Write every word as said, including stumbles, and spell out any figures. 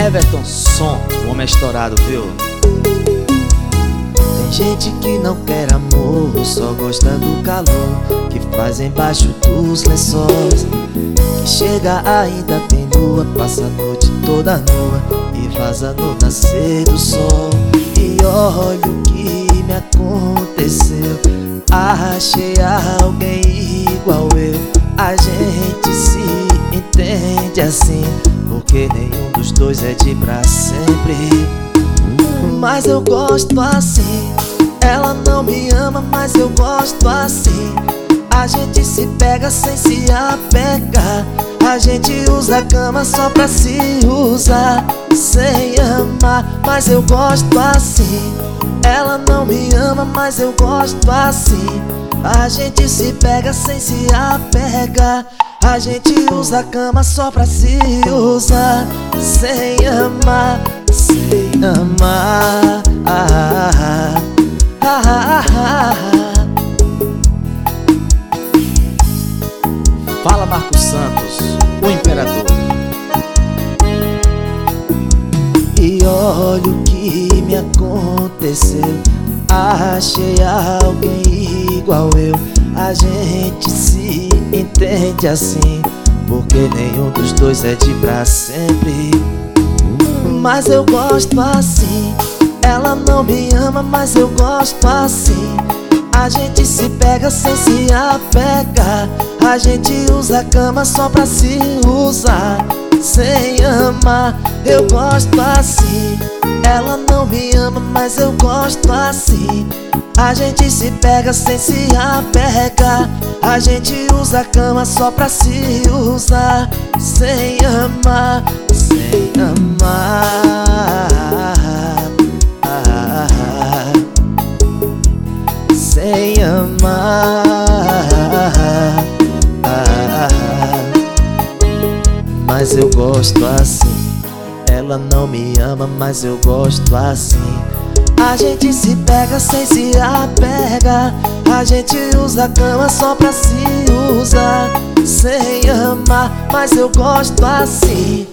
Everton Som, o homem é estourado, viu? Tem gente que não quer amor, só gosta do calor que faz embaixo dos lençóis. Que chega ainda tem lua, passa a noite toda nua e vaza no nascer do sol. E olha o que me aconteceu, achei alguém igual eu. A gente se entende assim, porque nenhum dos dois é de pra sempre. Mas eu gosto assim, ela não me ama, mas eu gosto assim. A gente se pega sem se apegar, a gente usa a cama só pra se usar, sem amar. Mas eu gosto assim, ela não me ama, mas eu gosto assim. A gente se pega sem se apegar, a gente usa a cama só pra se usar, sem amar, sem amar. Ah, ah, ah, ah, ah. Fala Marcos Santos, o imperador. E olha o que me aconteceu, achei alguém igual eu. A gente se entende assim, porque nenhum dos dois é de pra sempre. Mas eu gosto assim, ela não me ama, mas eu gosto assim. A gente se pega sem se apegar, a gente usa a cama só pra se usar, sem amar. Eu gosto assim, ela não me ama, mas eu gosto assim. A gente se pega sem se apegar, a gente usa a cama só pra se usar, sem amar, sem amar. Sem amar. Mas eu gosto assim, ela não me ama, mas eu gosto assim. A gente se pega sem se apegar, a gente usa a cama só pra se usar, sem amar. Mas eu gosto assim,